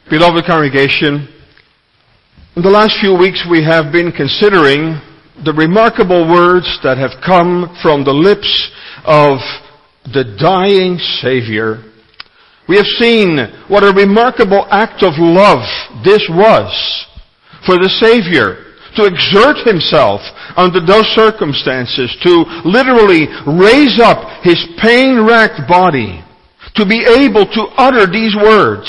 Beloved congregation, in the last few weeks we have been considering the remarkable words that have come from the lips of the dying Savior. We have seen what a remarkable act of love this was for the Savior to exert Himself under those circumstances, to literally raise up His pain-racked body, to be able to utter these words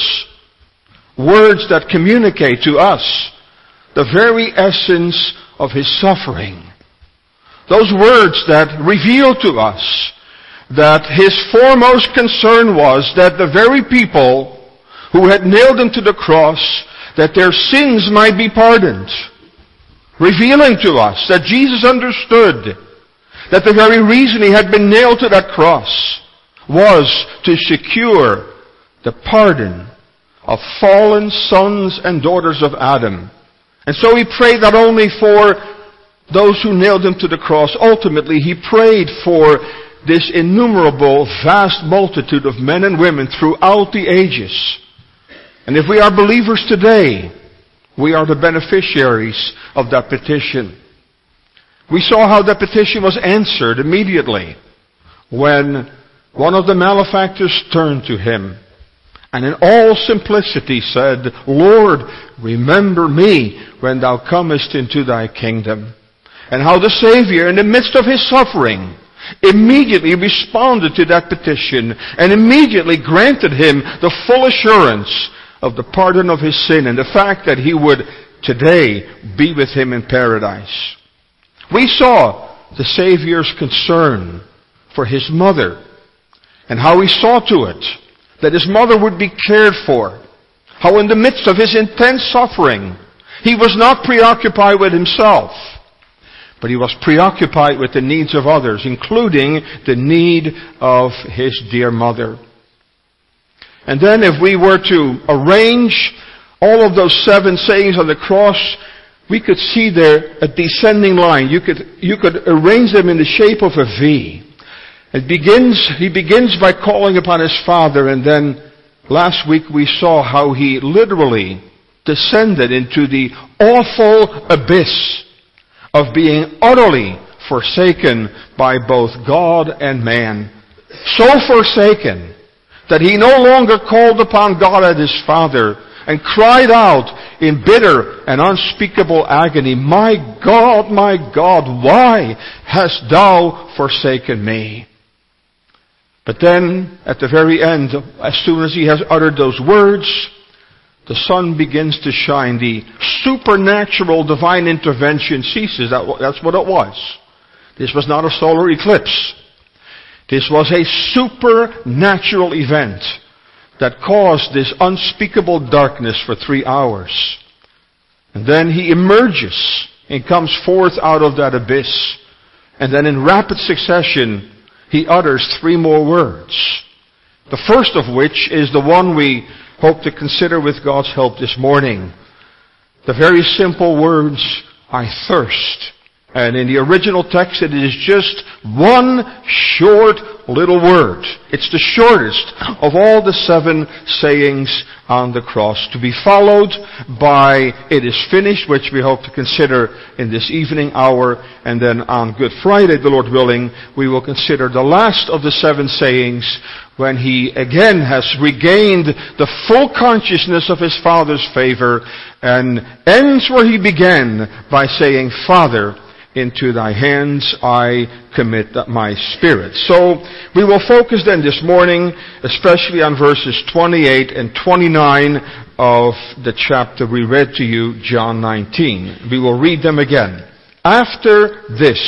that communicate to us the very essence of His suffering. Those words that reveal to us that His foremost concern was that the very people who had nailed Him to the cross, that their sins might be pardoned. Revealing to us that Jesus understood that the very reason He had been nailed to that cross was to secure the pardon of fallen sons and daughters of Adam. And so He prayed not only for those who nailed Him to the cross, ultimately He prayed for this innumerable, vast multitude of men and women throughout the ages. And if we are believers today, we are the beneficiaries of that petition. We saw how that petition was answered immediately when one of the malefactors turned to Him and in all simplicity said, "Lord, remember me when Thou comest into Thy kingdom." And how the Savior, in the midst of His suffering, immediately responded to that petition and immediately granted him the full assurance of the pardon of his sin and the fact that he would today be with Him in paradise. We saw the Savior's concern for His mother and how He saw to it that His mother would be cared for. How in the midst of His intense suffering, He was not preoccupied with Himself, but He was preoccupied with the needs of others, including the need of His dear mother. And then if we were to arrange all of those 7 sayings on the cross, we could see there a descending line. You could arrange them in the shape of a V. He begins by calling upon His Father, and then last week we saw how He literally descended into the awful abyss of being utterly forsaken by both God and man. So forsaken that He no longer called upon God as His Father and cried out in bitter and unspeakable agony, my God, why hast Thou forsaken me?" But then, at the very end, as soon as He has uttered those words, the sun begins to shine. The supernatural divine intervention ceases. That's what it was. This was not a solar eclipse. This was a supernatural event that caused this unspeakable darkness for 3 hours. And then He emerges and comes forth out of that abyss. And then in rapid succession, He utters 3 more words. The first of which is the one we hope to consider with God's help this morning. The very simple words, "I thirst." And in the original text it is just one short little word. It's the shortest of all the 7 sayings on the cross, to be followed by "it is finished," which we hope to consider in this evening hour. And then on Good Friday, the Lord willing, we will consider the last of the 7 sayings when He again has regained the full consciousness of His Father's favor and ends where He began by saying, "Father, into Thy hands I commit my spirit." So we will focus then this morning especially on verses 28 and 29 of the chapter we read to you, John 19. We will read them again. "After this,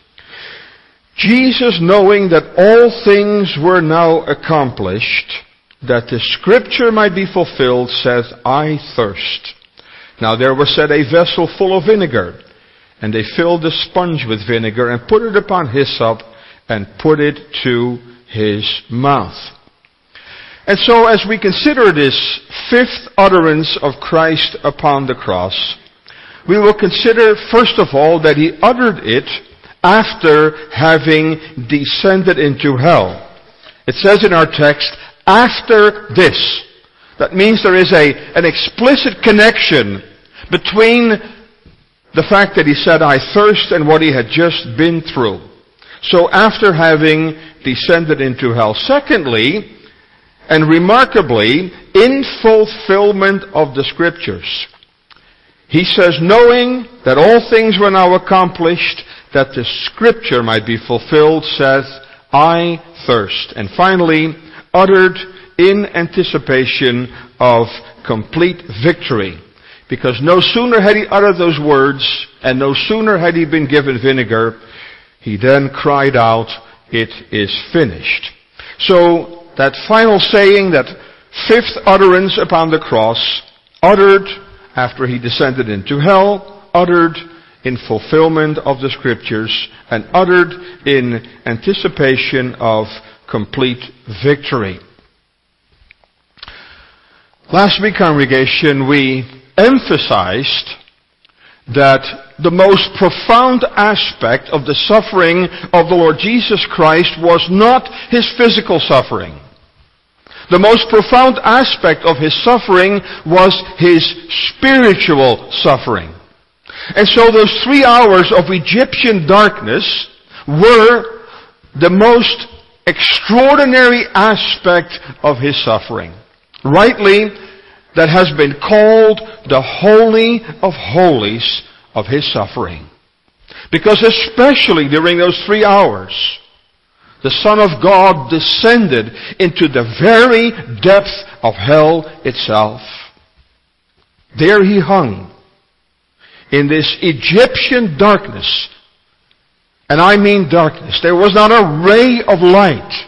Jesus, knowing that all things were now accomplished, that the scripture might be fulfilled, said, I thirst. Now there was set a vessel full of vinegar, and they filled the sponge with vinegar and put it upon hyssop and put it to His mouth." And so as we consider this 5th utterance of Christ upon the cross, we will consider first of all that He uttered it after having descended into hell. It says in our text, "after this." That means there is an explicit connection between the fact that he said, I thirst, and what he had just been through. So after having descended into hell. Secondly, and remarkably, in fulfillment of the Scriptures. He says, knowing that all things were now accomplished, that the Scripture might be fulfilled, saith, I thirst. And finally, uttered in anticipation of complete victory. Because no sooner had he uttered those words, and no sooner had he been given vinegar, he then cried out, it is finished. So, that final saying, that fifth utterance upon the cross, uttered after he descended into hell, uttered in fulfillment of the Scriptures, and uttered in anticipation of complete victory. Last week, congregation, we emphasized that the most profound aspect of the suffering of the Lord Jesus Christ was not his physical suffering. The most profound aspect of his suffering was his spiritual suffering. And so those 3 hours of Egyptian darkness were the most extraordinary aspect of his suffering. Rightly, that has been called the Holy of Holies of his suffering. Because especially during those 3 hours, the Son of God descended into the very depth of hell itself. There he hung in this Egyptian darkness. And I mean darkness. There was not a ray of light.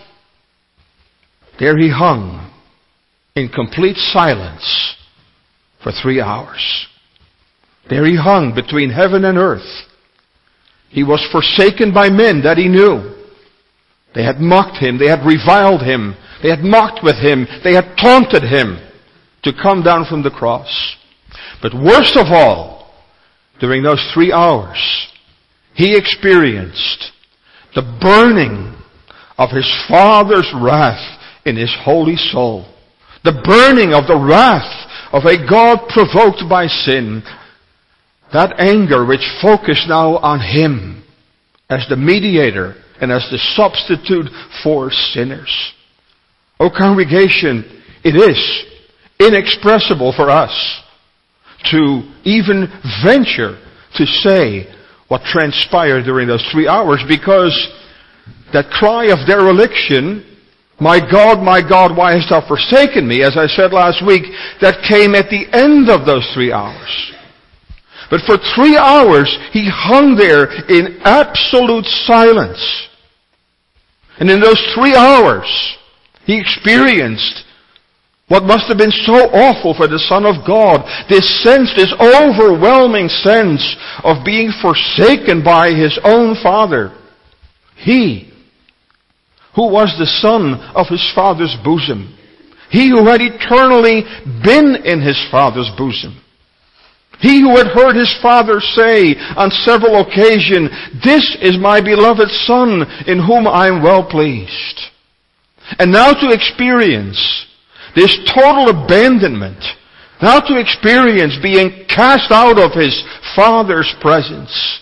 There he hung in complete silence for 3 hours. There he hung between heaven and earth. He was forsaken by men that he knew. They had mocked him. They had reviled him. They had mocked with him. They had taunted him to come down from the cross. But worst of all, during those 3 hours, he experienced the burning of his Father's wrath in his holy soul. The burning of the wrath of a God provoked by sin. That anger which focused now on him as the mediator and as the substitute for sinners. Oh congregation, it is inexpressible for us to even venture to say what transpired during those 3 hours, because that cry of dereliction, my God, why hast thou forsaken me, as I said last week, that came at the end of those 3 hours. But for 3 hours, he hung there in absolute silence. And in those 3 hours, he experienced what must have been so awful for the Son of God. This sense, this overwhelming sense of being forsaken by his own Father. He, who was the Son of his Father's bosom. He who had eternally been in his Father's bosom. He who had heard his Father say on several occasions, this is my beloved Son in whom I am well pleased. And now to experience this total abandonment, now to experience being cast out of his Father's presence.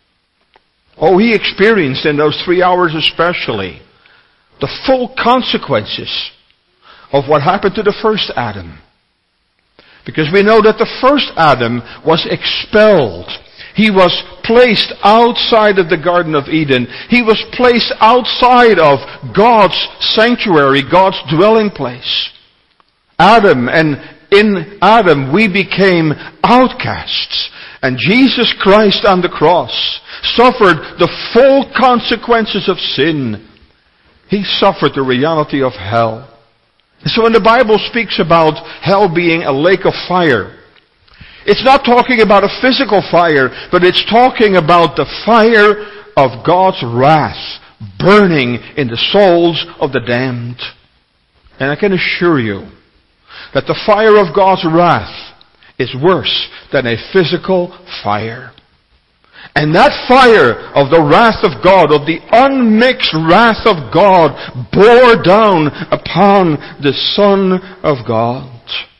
Oh, he experienced in those 3 hours especially the full consequences of what happened to the first Adam. Because we know that the first Adam was expelled. He was placed outside of the Garden of Eden. He was placed outside of God's sanctuary, God's dwelling place. Adam, and in Adam we became outcasts. And Jesus Christ on the cross suffered the full consequences of sin. He suffered the reality of hell. So when the Bible speaks about hell being a lake of fire, it's not talking about a physical fire, but it's talking about the fire of God's wrath burning in the souls of the damned. And I can assure you that the fire of God's wrath is worse than a physical fire. And that fire of the wrath of God, of the unmixed wrath of God, bore down upon the Son of God.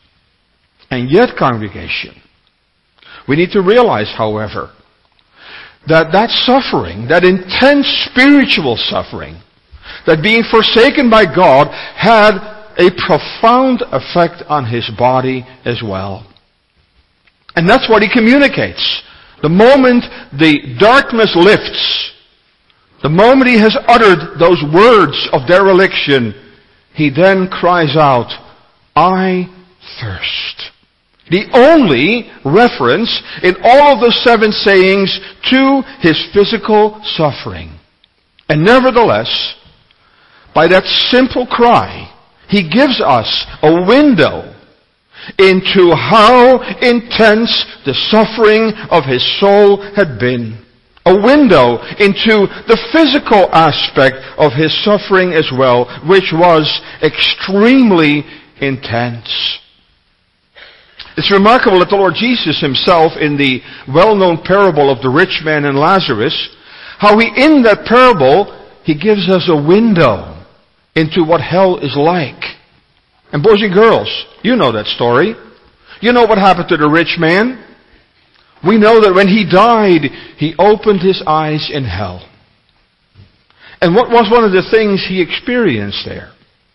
And yet, congregation, we need to realize, however, that suffering, that intense spiritual suffering, that being forsaken by God had a profound effect on his body as well. And that's what he communicates. The moment the darkness lifts, the moment he has uttered those words of dereliction, he then cries out, "I thirst." The only reference in all of the 7 sayings to his physical suffering. And nevertheless, by that simple cry, he gives us a window into how intense the suffering of his soul had been. A window into the physical aspect of his suffering as well, which was extremely intense. It's remarkable that the Lord Jesus himself, in the well-known parable of the rich man and Lazarus, how in that parable, he gives us a window into what hell is like. And boys and girls, you know that story. You know what happened to the rich man. We know that when he died, he opened his eyes in hell. And what was one of the things he experienced there?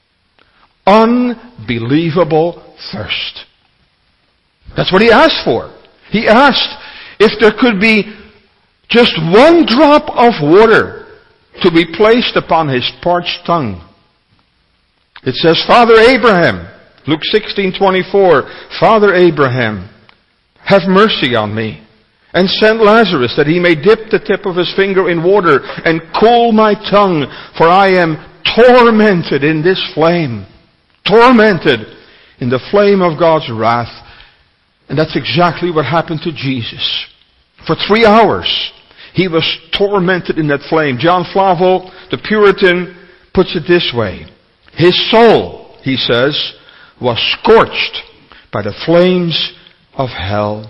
Unbelievable thirst. That's what he asked for. He asked if there could be just one drop of water to be placed upon his parched tongue. It says, "Father Abraham," Luke 16:24, "Father Abraham, have mercy on me, and send Lazarus that he may dip the tip of his finger in water and cool my tongue, for I am tormented in this flame." Tormented in the flame of God's wrath. And that's exactly what happened to Jesus. For 3 hours, he was tormented in that flame. John Flavel, the Puritan, puts it this way. His soul, he says, was scorched by the flames of hell.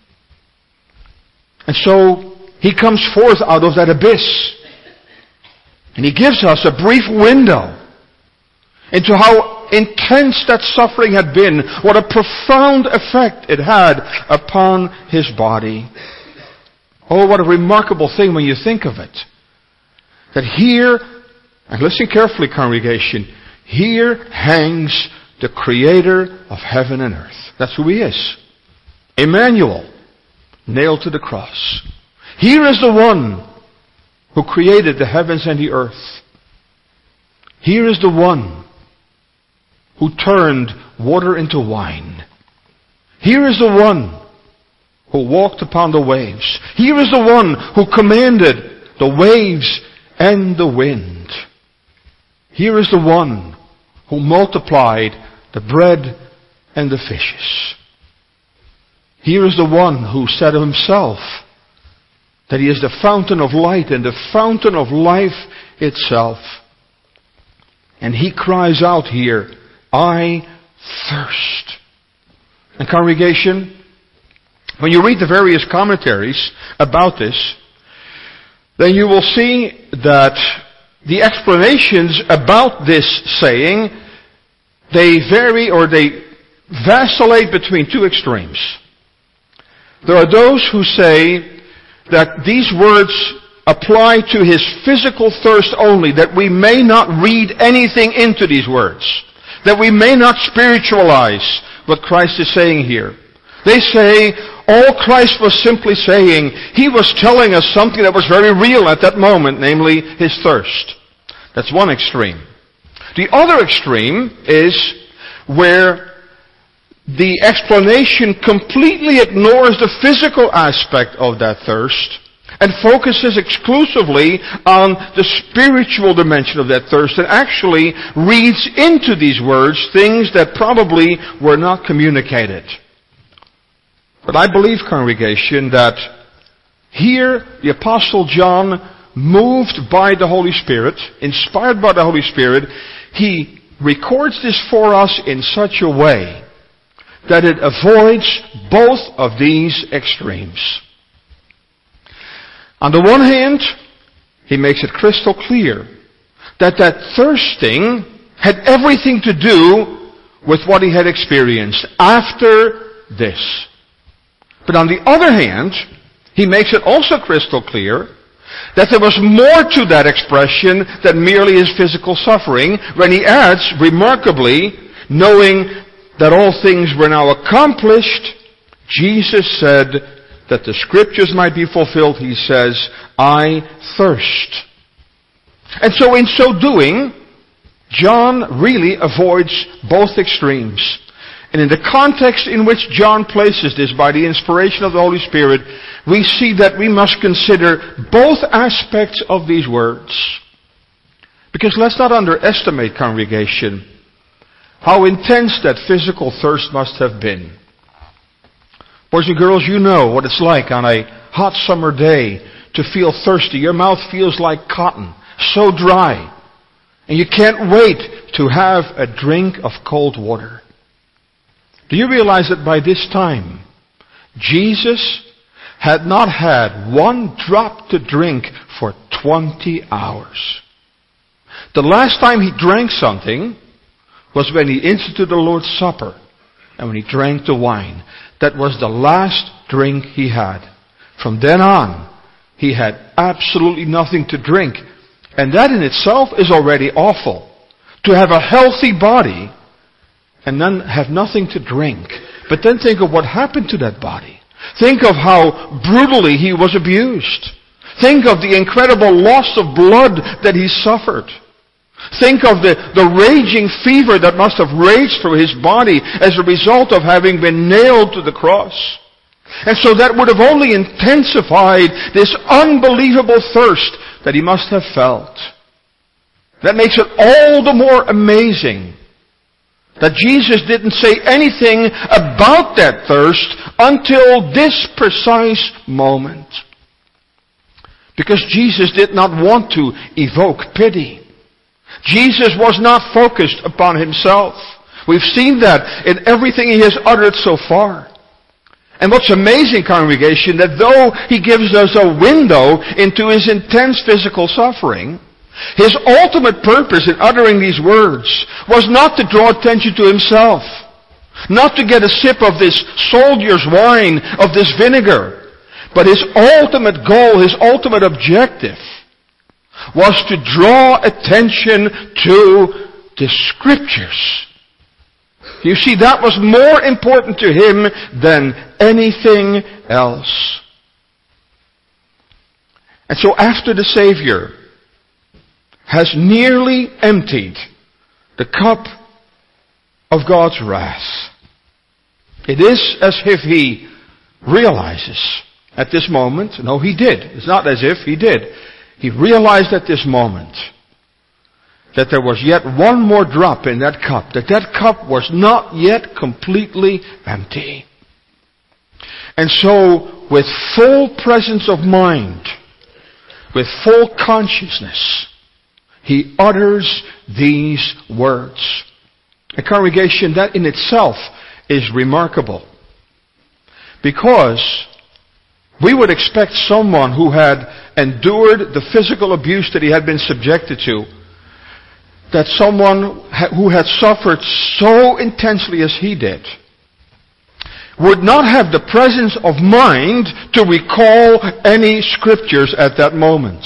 And so, he comes forth out of that abyss. And he gives us a brief window into how intense that suffering had been, what a profound effect it had upon his body. Oh, what a remarkable thing when you think of it. That here, and listen carefully, congregation, here hangs the Creator of heaven and earth. That's who he is. Emmanuel, nailed to the cross. Here is the one who created the heavens and the earth. Here is the one who turned water into wine. Here is the one who walked upon the waves. Here is the one who commanded the waves and the wind. Here is the one who multiplied the bread and the fishes. Here is the one who said of himself that he is the fountain of light and the fountain of life itself. And he cries out here, "I thirst." And congregation, when you read the various commentaries about this, then you will see that the explanations about this saying, they vary or they vacillate between 2 extremes. There are those who say that these words apply to his physical thirst only, that we may not read anything into these words, that we may not spiritualize what Christ is saying here. They say all Christ was simply saying, he was telling us something that was very real at that moment, namely his thirst. That's one extreme. The other extreme is where the explanation completely ignores the physical aspect of that thirst and focuses exclusively on the spiritual dimension of that thirst and actually reads into these words things that probably were not communicated. But I believe, congregation, that here the Apostle John, moved by the Holy Spirit, inspired by the Holy Spirit, he records this for us in such a way that it avoids both of these extremes. On the one hand, he makes it crystal clear that thirsting had everything to do with what he had experienced after this. But on the other hand, he makes it also crystal clear that there was more to that expression than merely his physical suffering, when he adds, remarkably, knowing that all things were now accomplished, Jesus said that the Scriptures might be fulfilled. He says, I thirst. And so in so doing, John really avoids both extremes. And in the context in which John places this by the inspiration of the Holy Spirit, we see that we must consider both aspects of these words. Because let's not underestimate, congregation, how intense that physical thirst must have been. Boys and girls, you know what it's like on a hot summer day to feel thirsty. Your mouth feels like cotton, so dry. And you can't wait to have a drink of cold water. Do you realize that by this time, Jesus had not had one drop to drink for 20 hours? The last time he drank something was when he instituted the Lord's Supper and when he drank the wine. That was the last drink he had. From then on, he had absolutely nothing to drink. And that in itself is already awful. To have a healthy body and then have nothing to drink. But then think of what happened to that body. Think of how brutally he was abused. Think of the incredible loss of blood that he suffered. Think of the raging fever that must have raged through his body as a result of having been nailed to the cross. And so that would have only intensified this unbelievable thirst that he must have felt. That makes it all the more amazing that Jesus didn't say anything about that thirst until this precise moment. Because Jesus did not want to evoke pity. Jesus was not focused upon himself. We've seen that in everything he has uttered so far. And what's amazing, congregation, that though he gives us a window into his intense physical suffering, his ultimate purpose in uttering these words was not to draw attention to himself, not to get a sip of this soldier's wine, of this vinegar, but his ultimate goal, his ultimate objective was to draw attention to the Scriptures. You see, that was more important to him than anything else. And so after the Savior has nearly emptied the cup of God's wrath, it is as if he realizes at this moment, no, he did. It's not as if, he did. He realized at this moment that there was yet one more drop in that cup, that cup was not yet completely empty. And so, with full presence of mind, with full consciousness, he utters these words. A congregation, that in itself is remarkable. Because we would expect someone who had endured the physical abuse that he had been subjected to, that someone who had suffered so intensely as he did, would not have the presence of mind to recall any Scriptures at that moment.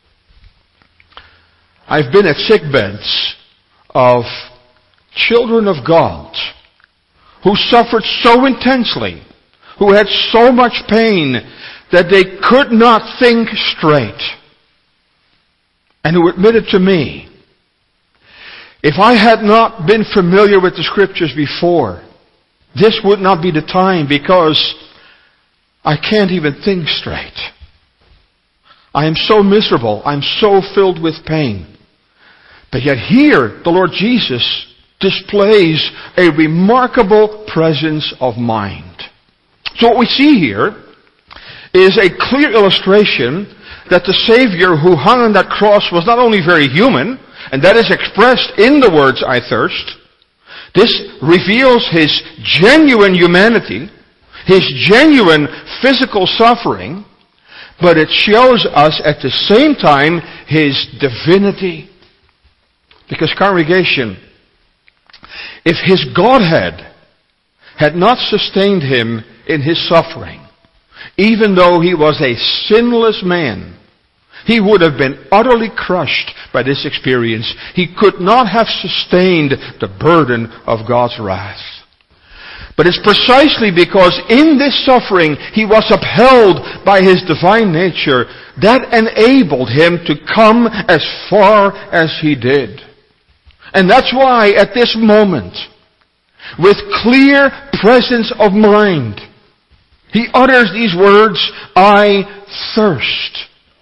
I've been at sick beds of children of God who suffered so intensely, who had so much pain that they could not think straight, and who admitted to me, if I had not been familiar with the Scriptures before, this would not be the time, because I can't even think straight. I am so miserable. I'm so filled with pain. But yet here, the Lord Jesus displays a remarkable presence of mind. So what we see here is a clear illustration that the Savior who hung on that cross was not only very human, and that is expressed in the words, I thirst. This reveals his genuine humanity, his genuine physical suffering, but it shows us at the same time his divinity. Because, congregation, if his Godhead had not sustained him in his suffering, even though he was a sinless man, he would have been utterly crushed by this experience. He could not have sustained the burden of God's wrath. But it's precisely because in this suffering he was upheld by his divine nature that enabled him to come as far as he did. And that's why at this moment, with clear presence of mind, he utters these words, "I thirst."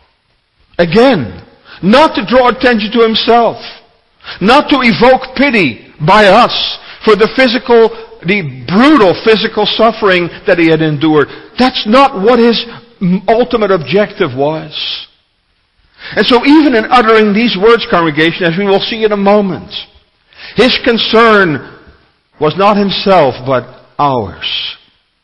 Again, not to draw attention to himself, not to evoke pity by us for the brutal physical suffering that he had endured. That's not what his ultimate objective was. And so even in uttering these words, congregation, as we will see in a moment, his concern was not himself, but ours.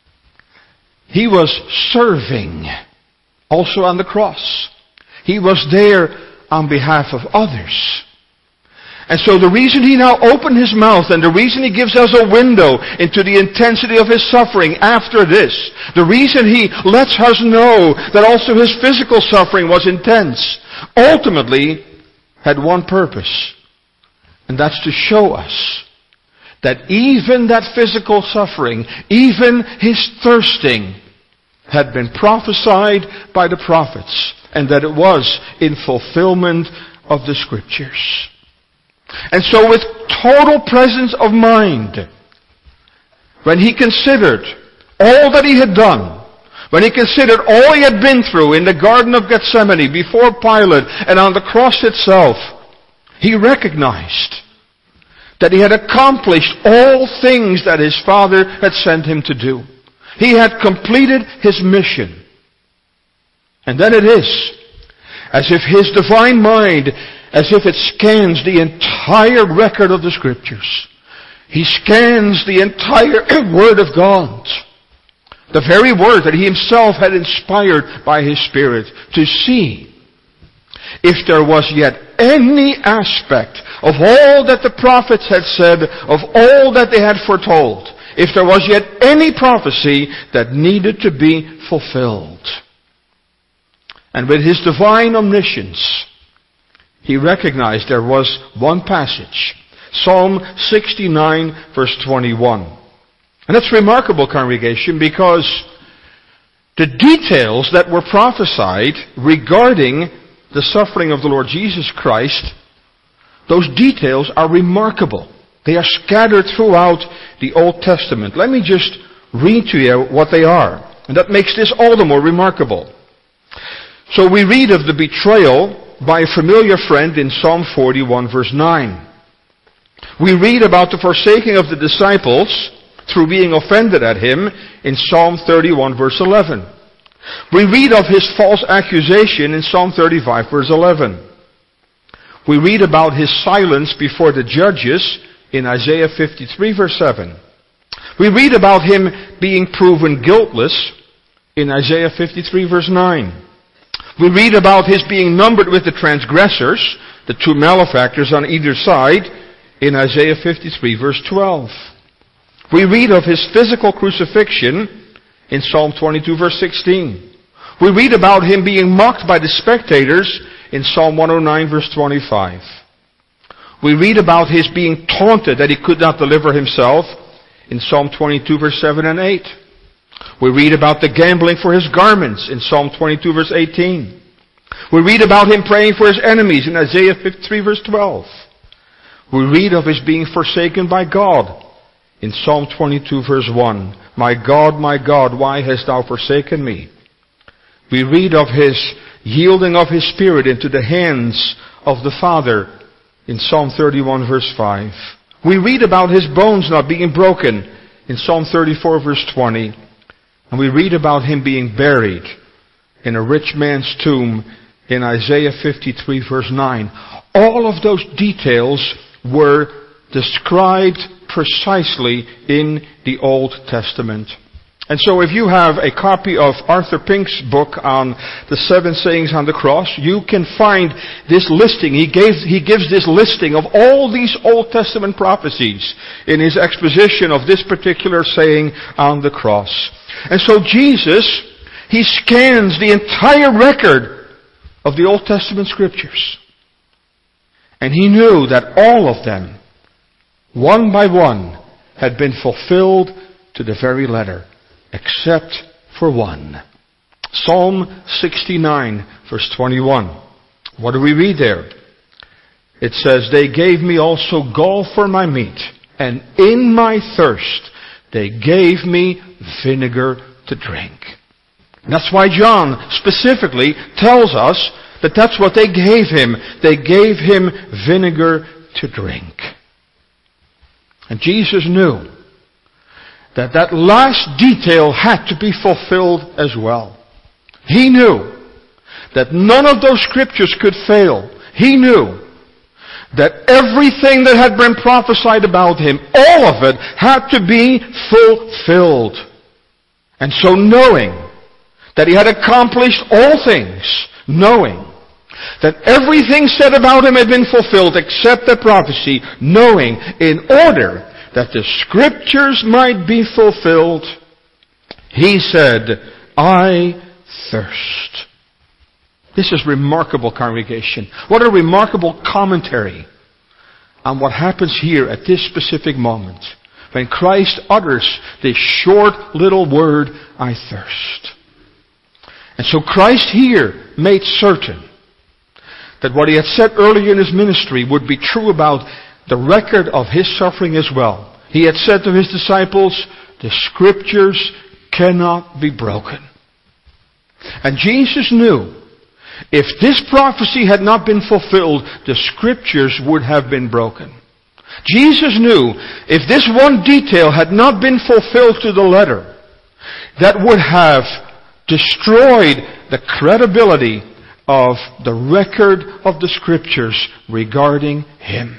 He was serving also on the cross. He was there on behalf of others. And so the reason he now opened his mouth and the reason he gives us a window into the intensity of his suffering after this, the reason he lets us know that also his physical suffering was intense, ultimately had one purpose. And that's to show us that even that physical suffering, even his thirsting, had been prophesied by the prophets, and that it was in fulfillment of the Scriptures. And so with total presence of mind, when he considered all that he had done, when he considered all he had been through in the Garden of Gethsemane, before Pilate, and on the cross itself, he recognized that he had accomplished all things that his Father had sent him to do. He had completed his mission. And then it is as if his divine mind, as if it scans the entire record of the Scriptures. He scans the entire Word of God. The very Word that he himself had inspired by his Spirit, to see if there was yet any aspect of all that the prophets had said, of all that they had foretold, if there was yet any prophecy that needed to be fulfilled. And with his divine omniscience, he recognized there was one passage, Psalm 69, verse 21. And that's remarkable, congregation, because the details that were prophesied regarding the suffering of the Lord Jesus Christ, those details are remarkable. They are scattered throughout the Old Testament. Let me just read to you what they are. And that makes this all the more remarkable. So we read of the betrayal by a familiar friend in Psalm 41, verse 9. We read about the forsaking of the disciples through being offended at him in Psalm 31, verse 11. We read of his false accusation in Psalm 35, verse 11. We read about his silence before the judges in Isaiah 53, verse 7. We read about him being proven guiltless in Isaiah 53, verse 9. We read about his being numbered with the transgressors, the two malefactors on either side, in Isaiah 53, verse 12. We read of his physical crucifixion in Psalm 22, verse 16. We read about him being mocked by the spectators in Psalm 109, verse 25. We read about his being taunted that he could not deliver himself in Psalm 22, verse 7 and 8. We read about the gambling for his garments in Psalm 22, verse 18. We read about him praying for his enemies in Isaiah 53, verse 12. We read of his being forsaken by God in Psalm 22, verse 1. My God, why hast thou forsaken me? We read of his yielding of his Spirit into the hands of the Father in Psalm 31, verse 5. We read about his bones not being broken in Psalm 34, verse 20. And we read about him being buried in a rich man's tomb in Isaiah 53, verse 9. All of those details were described precisely in the Old Testament. And so if you have a copy of Arthur Pink's book on the 7 sayings on the cross, you can find this listing. He gives this listing of all these Old Testament prophecies in his exposition of this particular saying on the cross. And so Jesus, he scans the entire record of the Old Testament scriptures. And he knew that all of them, one by one, had been fulfilled to the very letter, except for one. Psalm 69, verse 21. What do we read there? It says, "They gave me also gall for my meat, and in my thirst they gave me vinegar to drink." And that's why John specifically tells us that that's what they gave him. They gave him vinegar to drink. And Jesus knew that last detail had to be fulfilled as well. He knew that none of those scriptures could fail. He knew that everything that had been prophesied about him, all of it, had to be fulfilled. And so knowing that he had accomplished all things, knowing that everything said about him had been fulfilled except the prophecy, knowing in order that the scriptures might be fulfilled, he said, "I thirst." This is remarkable, congregation. What a remarkable commentary on what happens here at this specific moment when Christ utters this short little word, "I thirst." And so Christ here made certain that what he had said earlier in his ministry would be true about the record of his suffering as well. He had said to his disciples, the scriptures cannot be broken. And Jesus knew if this prophecy had not been fulfilled, the scriptures would have been broken. Jesus knew if this one detail had not been fulfilled to the letter, that would have destroyed the credibility of the record of the scriptures regarding him.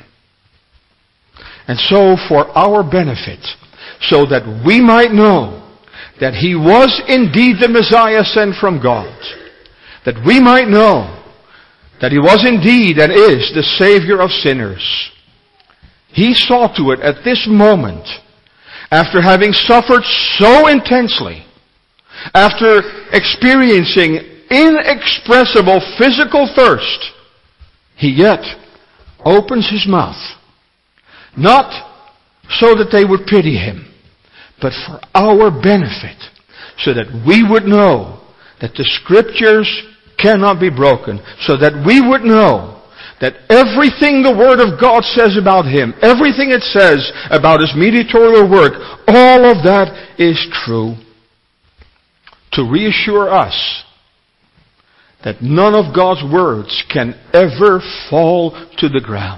And so for our benefit, so that we might know that he was indeed the Messiah sent from God, that we might know that he was indeed and is the Savior of sinners, he saw to it at this moment, after having suffered so intensely, after experiencing inexpressible physical thirst, he yet opens his mouth, not so that they would pity him, but for our benefit, so that we would know that the scriptures cannot be broken, so that we would know that everything the Word of God says about him, everything it says about his mediatorial work, all of that is true. To reassure us that none of God's words can ever fall to the ground.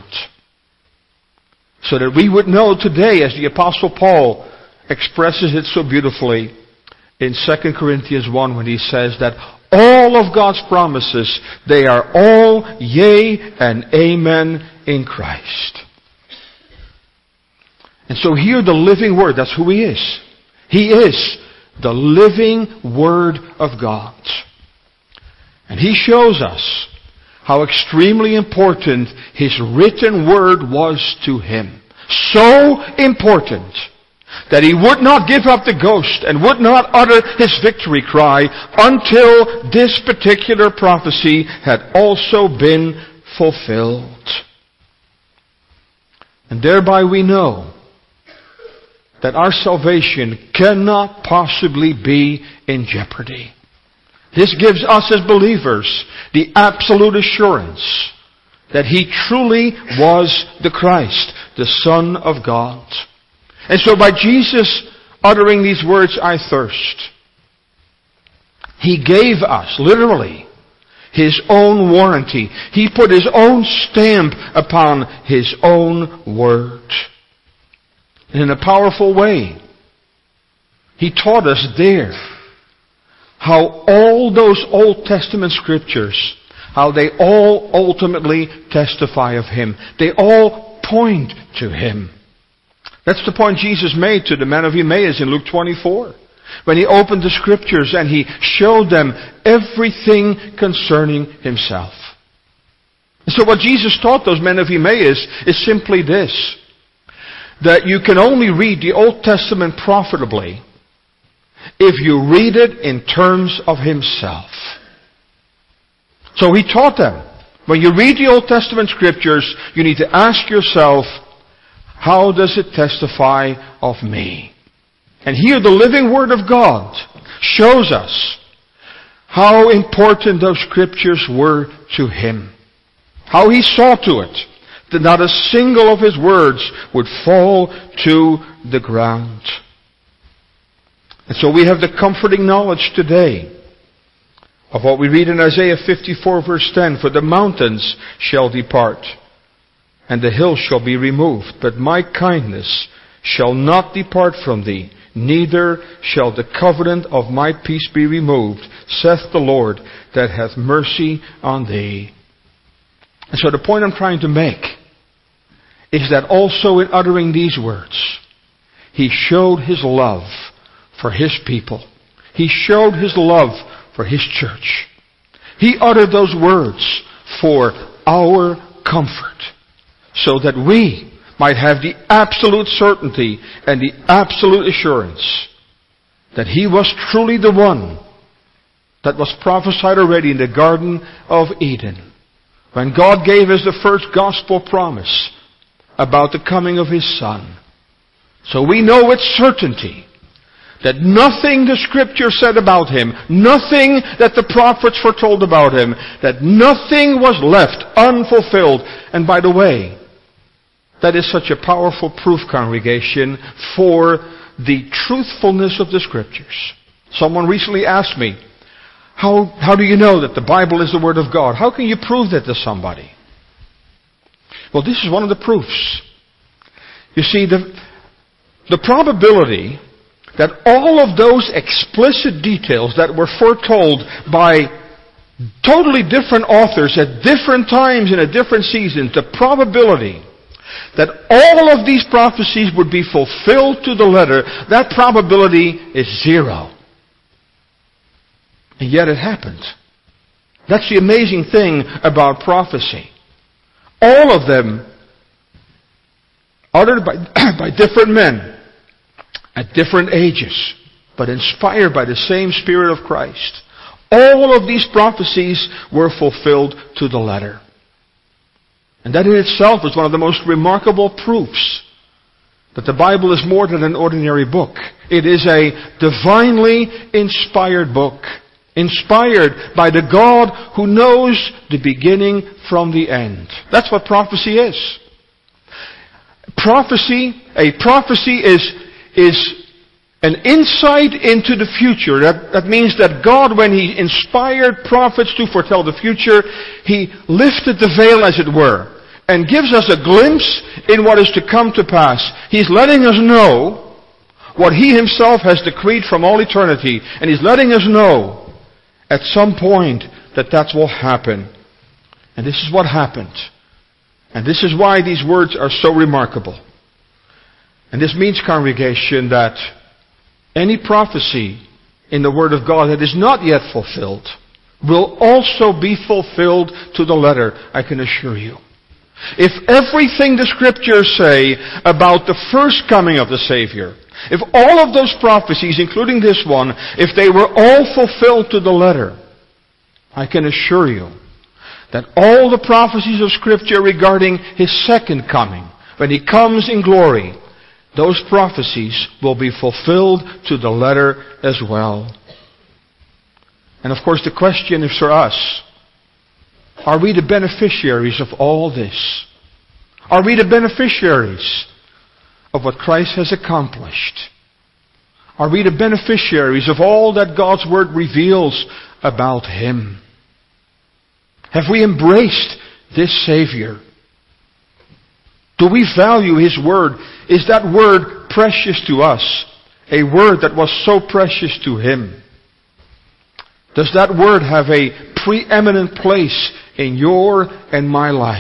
So that we would know today, as the Apostle Paul expresses it so beautifully in 2 Corinthians 1 when he says that all of God's promises, they are all yea and amen in Christ. And so here the living Word, that's who he is. He is the living Word of God. And he shows us how extremely important his written word was to him. So important that he would not give up the ghost and would not utter his victory cry until this particular prophecy had also been fulfilled. And thereby we know that our salvation cannot possibly be in jeopardy. This gives us as believers the absolute assurance that he truly was the Christ, the Son of God. And so by Jesus uttering these words, "I thirst," he gave us, literally, his own warranty. He put his own stamp upon his own word. And in a powerful way, he taught us there how all those Old Testament scriptures, how they all ultimately testify of him. They all point to him. That's the point Jesus made to the man of Emmaus in Luke 24. when He opened the Scriptures and He showed them everything concerning Himself. And so what Jesus taught those men of Emmaus is simply this, that you can only read the Old Testament profitably if you read it in terms of Himself. So He taught them, when you read the Old Testament Scriptures, you need to ask yourself, how does it testify of me? And here the living Word of God shows us how important those Scriptures were to Him. How He saw to it that not a single of His words would fall to the ground. And so we have the comforting knowledge today of what we read in Isaiah 54 verse 10. For the mountains shall depart, and the hills shall be removed, but my kindness shall not depart from thee, neither shall the covenant of my peace be removed, saith the Lord that hath mercy on thee. And so the point I'm trying to make is that also in uttering these words, He showed His love for His people. He showed His love for His church. He uttered those words for our comfort, so that we might have the absolute certainty and the absolute assurance that He was truly the one that was prophesied already in the Garden of Eden, when God gave us the first gospel promise about the coming of His Son. So we know with certainty that nothing the Scripture said about Him, nothing that the prophets foretold about Him, that nothing was left unfulfilled. And by the way, that is such a powerful proof, congregation, for the truthfulness of the Scriptures. Someone recently asked me, how do you know that the Bible is the Word of God? How can you prove that to somebody? Well, this is one of the proofs. You see, the probability that all of those explicit details that were foretold by totally different authors at different times and at different seasons, the probability that all of these prophecies would be fulfilled to the letter, that probability is 0. And yet it happened. That's the amazing thing about prophecy. All of them uttered by different men at different ages, but inspired by the same Spirit of Christ. All of these prophecies were fulfilled to the letter. And that in itself is one of the most remarkable proofs that the Bible is more than an ordinary book. It is a divinely inspired book, inspired by the God who knows the beginning from the end. That's what prophecy is. A prophecy is an insight into the future. That means that God, when He inspired prophets to foretell the future, He lifted the veil, as it were, and gives us a glimpse in what is to come to pass. He's letting us know what He Himself has decreed from all eternity, and He's letting us know at some point that will happen. And this is what happened. And this is why these words are so remarkable. And this means, congregation, that any prophecy in the Word of God that is not yet fulfilled will also be fulfilled to the letter, I can assure you. If everything the Scriptures say about the first coming of the Savior, if all of those prophecies, including this one, if they were all fulfilled to the letter, I can assure you that all the prophecies of Scripture regarding His second coming, when He comes in glory, those prophecies will be fulfilled to the letter as well. And of course the question is for us, are we the beneficiaries of all this? Are we the beneficiaries of what Christ has accomplished? Are we the beneficiaries of all that God's Word reveals about Him? Have we embraced this Savior? Do we value His Word? Is that Word precious to us? A Word that was so precious to Him? Does that Word have a preeminent place in your and my life?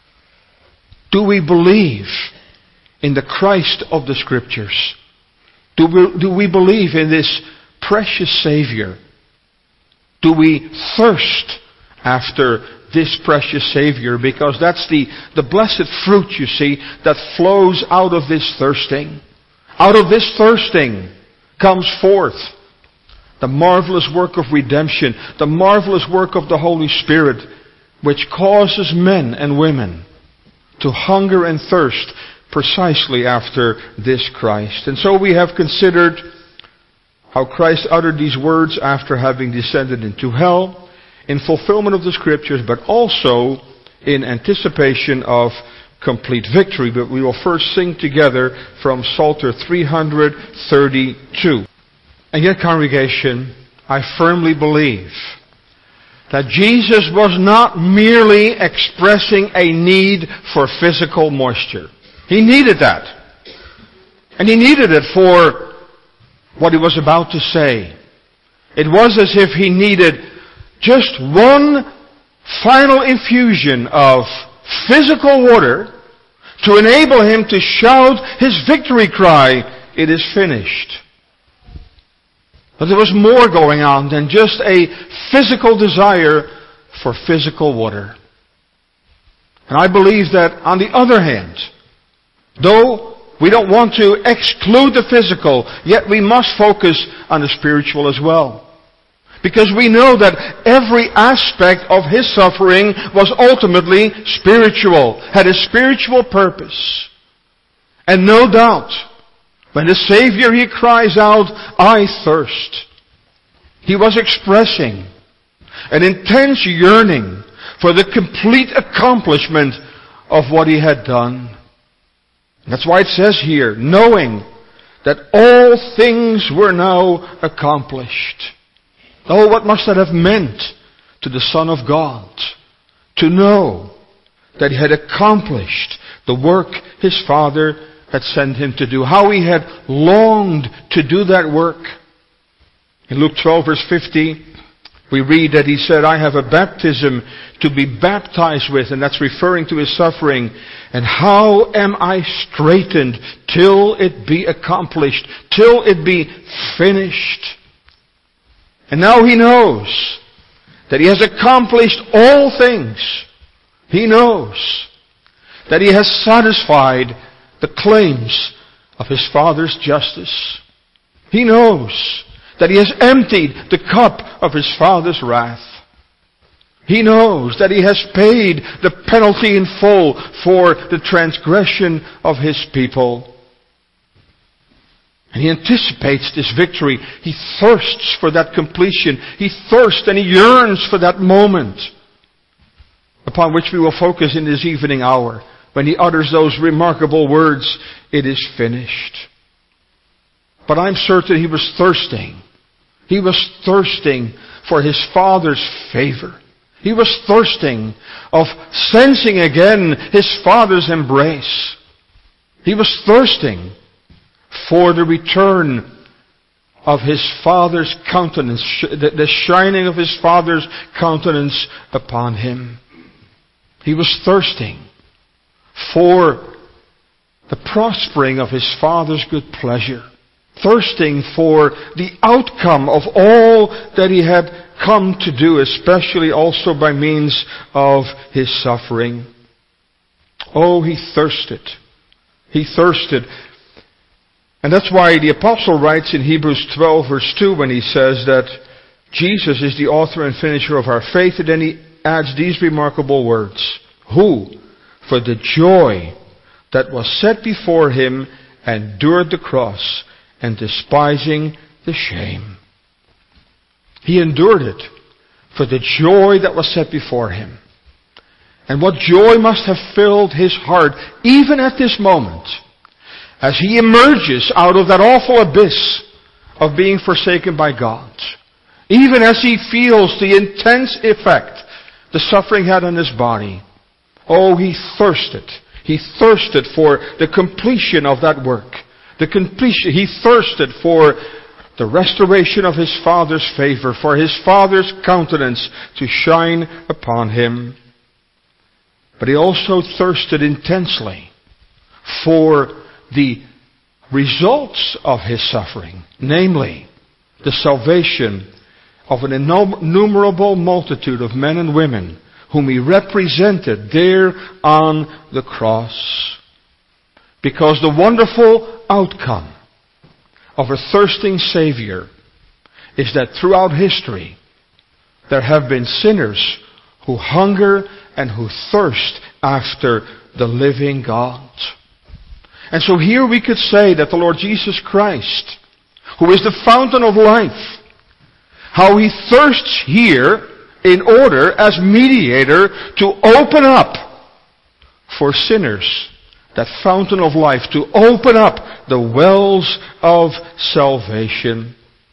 Do we believe in the Christ of the Scriptures? Do we believe in this precious Savior? Do we thirst after this precious Savior? Because that's the blessed fruit, you see, that flows out of this thirsting. Out of this thirsting comes forth the marvelous work of redemption, the marvelous work of the Holy Spirit, which causes men and women to hunger and thirst precisely after this Christ. And so we have considered how Christ uttered these words after having descended into hell, in fulfillment of the Scriptures, but also in anticipation of complete victory. But we will first sing together from Psalter 332. And yet, congregation, I firmly believe that Jesus was not merely expressing a need for physical moisture. He needed that. And He needed it for what He was about to say. It was as if He needed just one final infusion of physical water to enable Him to shout His victory cry, "It is finished." But there was more going on than just a physical desire for physical water. And I believe that, on the other hand, though we don't want to exclude the physical, yet we must focus on the spiritual as well. Because we know that every aspect of His suffering was ultimately spiritual, had a spiritual purpose. And no doubt, when the Savior, He cries out, "I thirst," He was expressing an intense yearning for the complete accomplishment of what He had done. That's why it says here, knowing that all things were now accomplished. Oh, what must that have meant to the Son of God to know that He had accomplished the work His Father had sent Him to do. How He had longed to do that work. In Luke 12 verse 50, we read that He said, "I have a baptism to be baptized with," and that's referring to His suffering. "And how am I straitened till it be accomplished, till it be finished." And now He knows that He has accomplished all things. He knows that He has satisfied the claims of His Father's justice. He knows that He has emptied the cup of His Father's wrath. He knows that He has paid the penalty in full for the transgression of His people. And He anticipates this victory. He thirsts for that completion. He thirsts and He yearns for that moment upon which we will focus in this evening hour, when He utters those remarkable words, "It is finished." But I'm certain He was thirsting. He was thirsting for His Father's favor. He was thirsting of sensing again His Father's embrace. He was thirsting for the return of His Father's countenance, the shining of His Father's countenance upon Him. He was thirsting for the prospering of His Father's good pleasure. Thirsting for the outcome of all that He had come to do, especially also by means of His suffering. Oh, He thirsted. He thirsted. And that's why the Apostle writes in Hebrews 12 verse 2 when he says that Jesus is the author and finisher of our faith, and then he adds these remarkable words, "Who, for the joy that was set before Him, endured the cross, and despising the shame." He endured it for the joy that was set before Him. And what joy must have filled His heart, even at this moment, as He emerges out of that awful abyss of being forsaken by God. Even as He feels the intense effect the suffering had on His body. Oh, He thirsted. He thirsted for the completion of that work. The completion. He thirsted for the restoration of His Father's favor, for His Father's countenance to shine upon Him. But He also thirsted intensely for the results of His suffering, namely the salvation of an innumerable multitude of men and women whom He represented there on the cross. Because the wonderful outcome of a thirsting Savior is that throughout history there have been sinners who hunger and who thirst after the living God. And so here we could say that the Lord Jesus Christ, who is the fountain of life, how He thirsts here in order as mediator to open up for sinners that fountain of life, to open up the wells of salvation.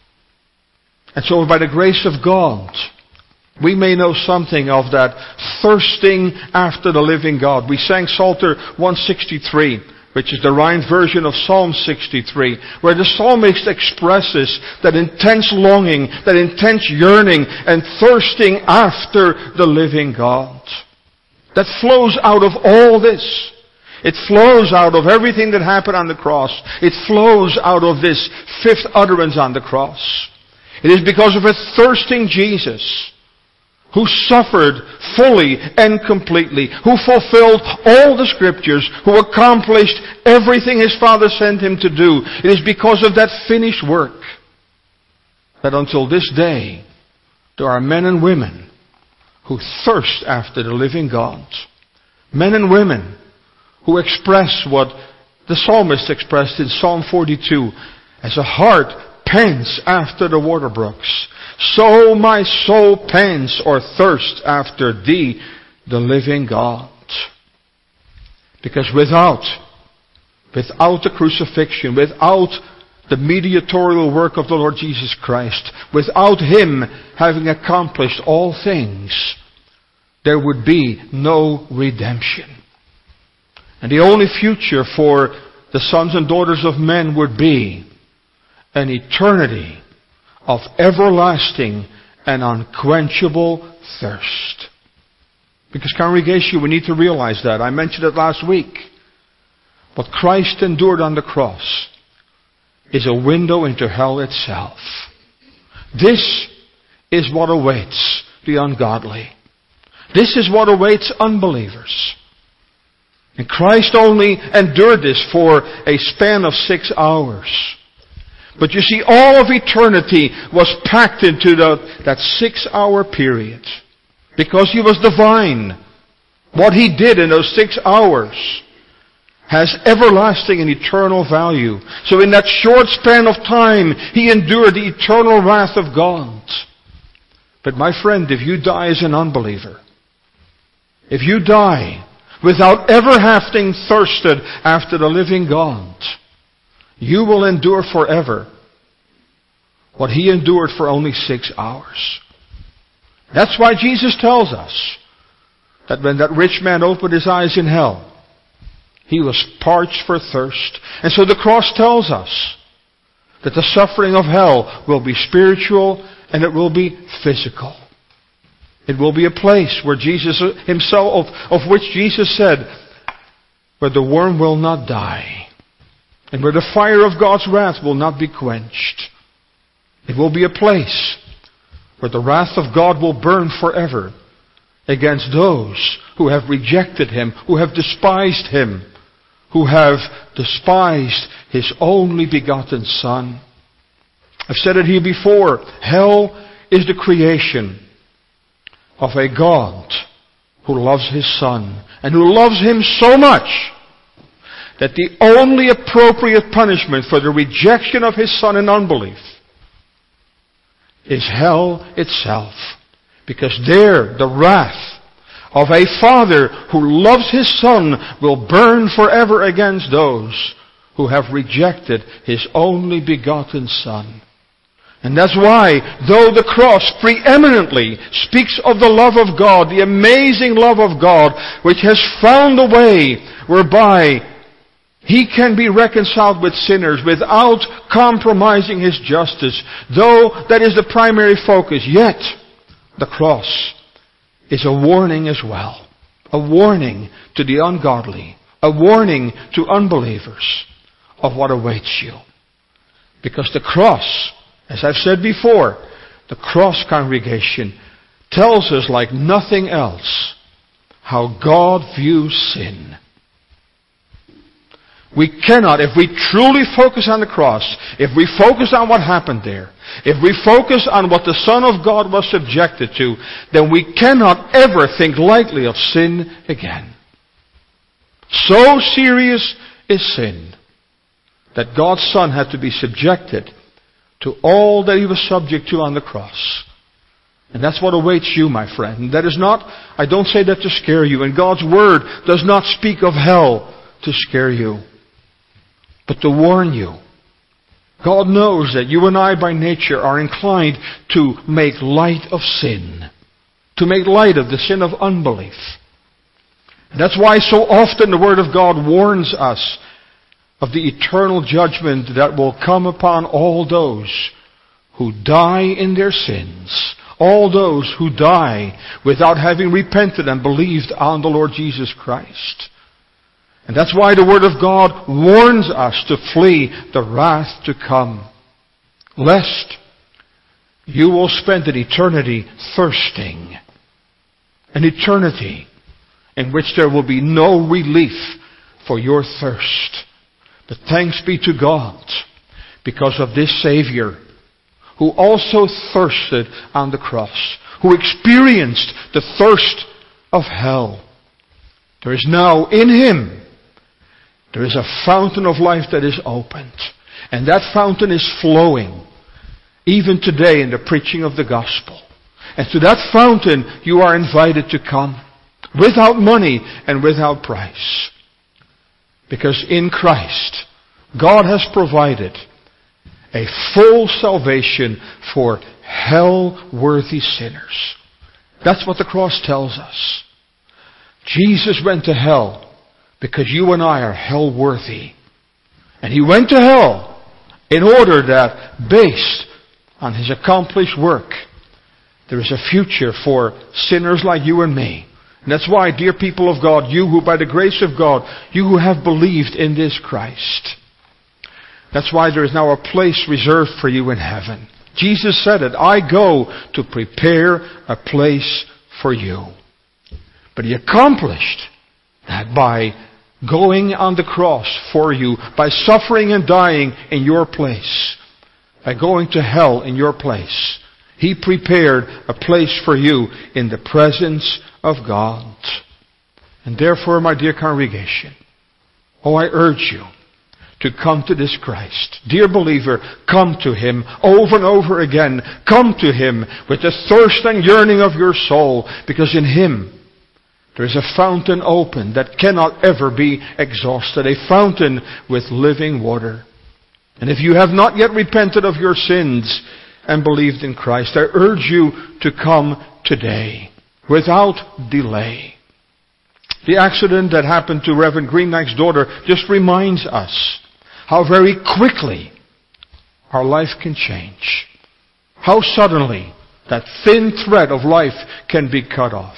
And so by the grace of God, we may know something of that thirsting after the living God. We sang Psalter 163, which is the rhymed version of Psalm 63, where the psalmist expresses that intense longing, that intense yearning and thirsting after the living God. That flows out of all this. It flows out of everything that happened on the cross. It flows out of this fifth utterance on the cross. It is because of a thirsting Jesus who suffered fully and completely, who fulfilled all the Scriptures, who accomplished everything His Father sent Him to do. It is because of that finished work that until this day there are men and women who thirst after the living God. Men and women who express what the psalmist expressed in Psalm 42, as a heart pants after the water brooks, so my soul pants or thirsts after Thee, the living God. Because without the crucifixion, without the mediatorial work of the Lord Jesus Christ, without Him having accomplished all things, there would be no redemption. And the only future for the sons and daughters of men would be an eternity of everlasting and unquenchable thirst. Because congregation, we need to realize that. I mentioned it last week. What Christ endured on the cross is a window into hell itself. This is what awaits the ungodly. This is what awaits unbelievers. And Christ only endured this for a span of 6 hours. But you see, all of eternity was packed into that 6-hour period. Because He was divine. What He did in those 6 hours has everlasting and eternal value. So in that short span of time, He endured the eternal wrath of God. But my friend, if you die as an unbeliever, if you die without ever having thirsted after the living God, you will endure forever what He endured for only 6 hours. That's why Jesus tells us that when that rich man opened his eyes in hell, he was parched for thirst. And so the cross tells us that the suffering of hell will be spiritual and it will be physical. It will be a place where Jesus Himself, of which Jesus said, where the worm will not die, and where the fire of God's wrath will not be quenched. It will be a place where the wrath of God will burn forever against those who have rejected Him, who have despised Him, who have despised His only begotten Son. I've said it here before. Hell is the creation of a God who loves His Son and who loves Him so much that the only appropriate punishment for the rejection of His Son in unbelief is hell itself. Because there, the wrath of a Father who loves His Son will burn forever against those who have rejected His only begotten Son. And that's why, though the cross preeminently speaks of the love of God, the amazing love of God, which has found a way whereby He can be reconciled with sinners without compromising His justice, though that is the primary focus, yet the cross is a warning as well. A warning to the ungodly. A warning to unbelievers of what awaits you. Because the cross, as I've said before, the cross, congregation, tells us like nothing else how God views sin. We cannot, if we truly focus on the cross, if we focus on what happened there, if we focus on what the Son of God was subjected to, then we cannot ever think lightly of sin again. So serious is sin that God's Son had to be subjected to all that He was subject to on the cross. And that's what awaits you, my friend. And that is not, I don't say that to scare you. And God's Word does not speak of hell to scare you, but to warn you. God knows that you and I by nature are inclined to make light of sin, to make light of the sin of unbelief. And that's why so often the Word of God warns us of the eternal judgment that will come upon all those who die in their sins, all those who die without having repented and believed on the Lord Jesus Christ. And that's why the Word of God warns us to flee the wrath to come, lest you will spend an eternity thirsting, an eternity in which there will be no relief for your thirst. But thanks be to God because of this Savior who also thirsted on the cross, who experienced the thirst of hell. There is now in Him, there is a fountain of life that is opened. And that fountain is flowing even today in the preaching of the gospel. And to that fountain you are invited to come without money and without price. Because in Christ, God has provided a full salvation for hell-worthy sinners. That's what the cross tells us. Jesus went to hell because you and I are hell-worthy. And He went to hell in order that, based on His accomplished work, there is a future for sinners like you and me. And that's why, dear people of God, you who by the grace of God, you who have believed in this Christ, that's why there is now a place reserved for you in heaven. Jesus said it, I go to prepare a place for you. But He accomplished that by going on the cross for you, by suffering and dying in your place, by going to hell in your place. He prepared a place for you in the presence of God. And therefore, my dear congregation, I urge you to come to this Christ. Dear believer, come to Him over and over again. Come to Him with the thirst and yearning of your soul, because in Him there is a fountain open that cannot ever be exhausted, a fountain with living water. And if you have not yet repented of your sins and believed in Christ, I urge you to come today without delay. The accident that happened to Reverend Greenknight's daughter just reminds us how very quickly our life can change. How suddenly that thin thread of life can be cut off.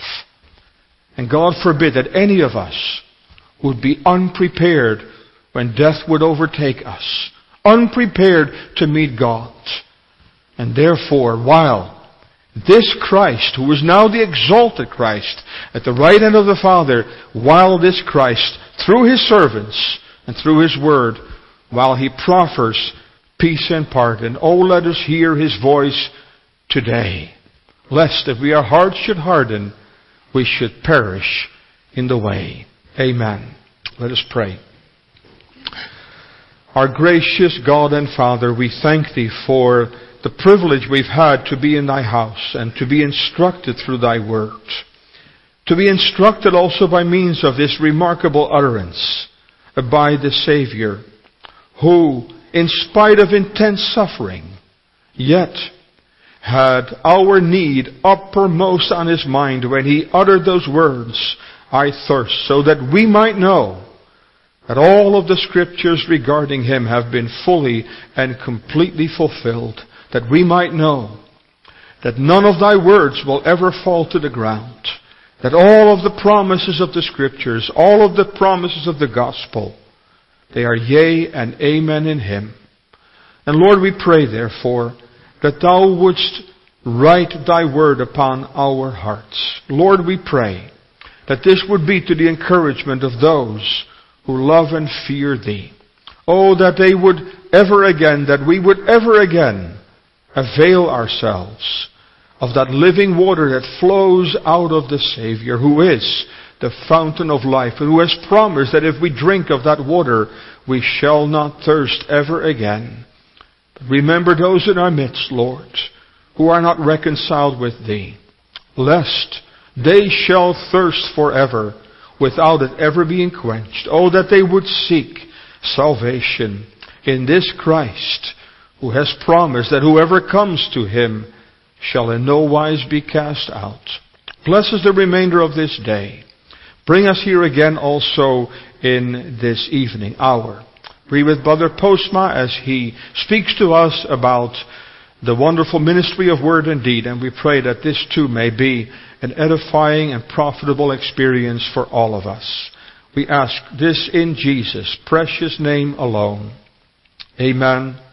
And God forbid that any of us would be unprepared when death would overtake us. Unprepared to meet God. And therefore, while this Christ, who is now the exalted Christ, at the right hand of the Father, while this Christ, through His servants and through His Word, while He proffers peace and pardon, let us hear His voice today, lest if our hearts should harden, we should perish in the way. Amen. Let us pray. Our gracious God and Father, we thank Thee for the privilege we've had to be in Thy house and to be instructed through Thy Word. To be instructed also by means of this remarkable utterance by the Savior, who, in spite of intense suffering, yet had our need uppermost on His mind when He uttered those words, I thirst, so that we might know that all of the Scriptures regarding Him have been fully and completely fulfilled. That we might know that none of Thy words will ever fall to the ground. That all of the promises of the Scriptures, all of the promises of the Gospel, They are yea and amen in Him. And Lord, we pray therefore that Thou wouldst write Thy word upon our hearts. Lord, we pray that this would be to the encouragement of those who love and fear Thee. Oh, that we would ever again avail ourselves of that living water that flows out of the Savior, who is the fountain of life, and who has promised that if we drink of that water, we shall not thirst ever again. But remember those in our midst, Lord, who are not reconciled with Thee, lest they shall thirst forever without it ever being quenched. Oh, that they would seek salvation in this Christ, who has promised that whoever comes to Him shall in no wise be cast out. Bless us the remainder of this day. Bring us here again also in this evening hour. Be with Brother Postma as he speaks to us about the wonderful ministry of word and deed, and we pray that this too may be an edifying and profitable experience for all of us. We ask this in Jesus' precious name alone. Amen